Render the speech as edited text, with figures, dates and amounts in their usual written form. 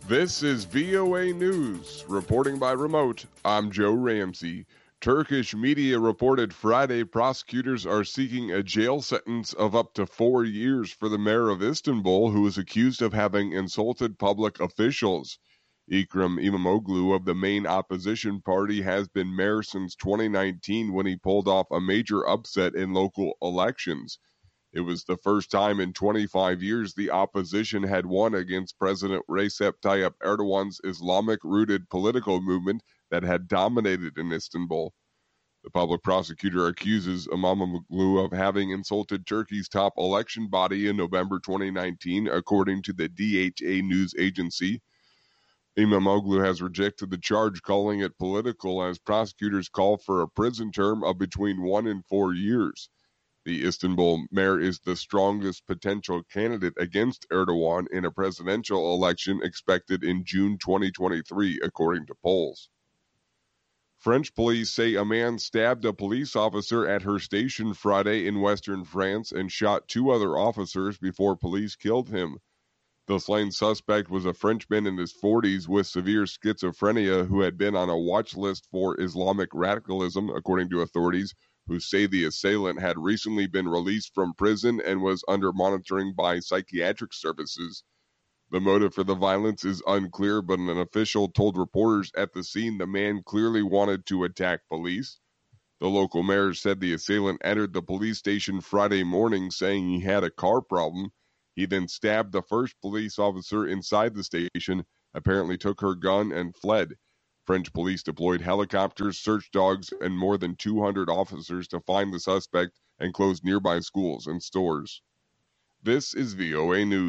This is VOA News. Reporting by remote, I'm Joe Ramsey. Turkish media reported Friday prosecutors are seeking a jail sentence of up to 4 years for the mayor of Istanbul, who is accused of having insulted public officials. Ekrem İmamoğlu of the main opposition party has been mayor since 2019 when he pulled off a major upset in local elections. It was the first time in 25 years the opposition had won against President Recep Tayyip Erdogan's Islamic-rooted political movement that had dominated in Istanbul. The public prosecutor accuses İmamoğlu of having insulted Turkey's top election body in November 2019, according to the DHA news agency. İmamoğlu has rejected the charge, calling it political, as prosecutors call for a prison term of between 1 and 4 years. The Istanbul mayor is the strongest potential candidate against Erdogan in a presidential election expected in June 2023, according to polls. French police say a man stabbed a police officer at her station Friday in western France and shot 2 other officers before police killed him. The slain suspect was a Frenchman in his 40s with severe schizophrenia who had been on a watch list for Islamic radicalism, according to authorities, who say the assailant had recently been released from prison and was under monitoring by psychiatric services. The motive for the violence is unclear, but an official told reporters at the scene the man clearly wanted to attack police. The local mayor said the assailant entered the police station Friday morning saying he had a car problem. He then stabbed the first police officer inside the station, apparently took her gun, and fled. French police deployed helicopters, search dogs, and more than 200 officers to find the suspect and close nearby schools and stores. This is VOA News.